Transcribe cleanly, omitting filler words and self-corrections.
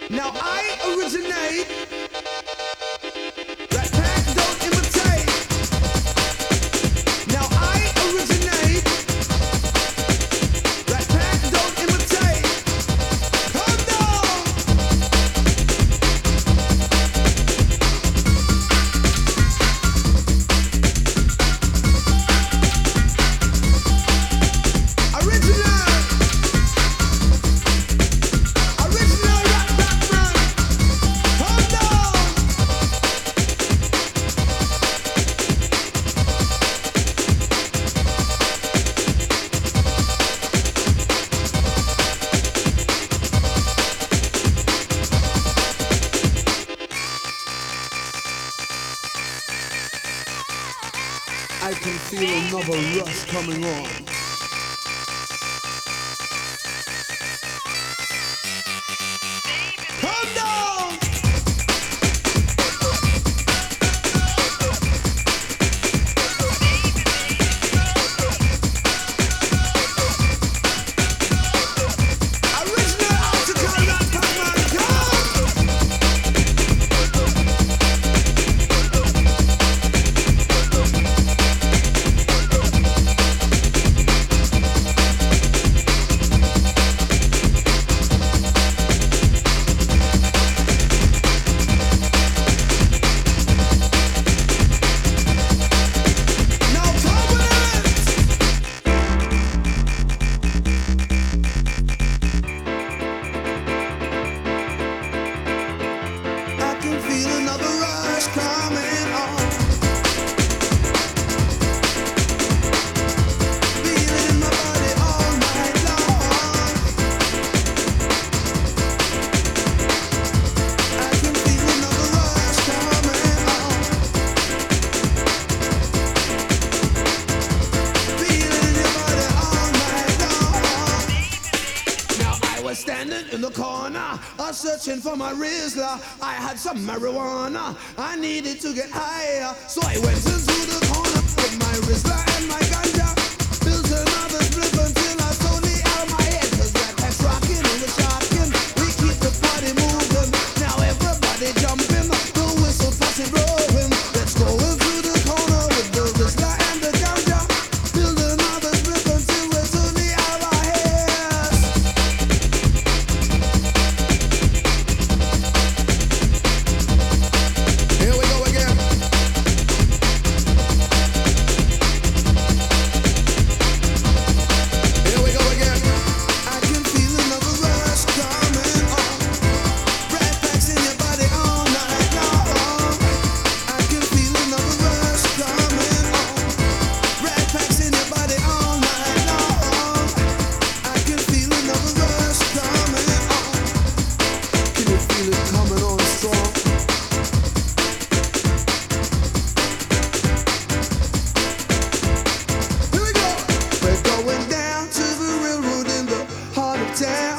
Now I originate. Rat pack don't imitate. Now I originate. Rat pack don't imitate. Come down. Original. Original Rat Pack man. Come down. I can feel another rush coming on. Come down! Original Optical Rat Pack man, come! Now turbulence! I can feel another rush coming on. Feel it in my body all night long. I can feel another rush coming on. Feel it in your body all night long. Now I was standing in the corner, searching for my Rizla. I had some marijuana, I needed to get higher, so I went into the corner with my Rizla and my ganja. Built another split until I totally out of my head. 'Cause Rat Pack's rocking and we're shocking. We keep the party moving. Now everybody jumping, the whistle passing blowing. Let's go into the corner with the Rizla and the ganja. Build another split until we're totally out of our heads. Here we go again. Here we go again. I can feel another rush coming on. Rat packs in your body all night long. I can feel another rush coming on. Rat packs in your body all night long. I can feel another rush coming on. Can you feel it coming on strong? Here we go. We're going down to the railroad in the heart of town.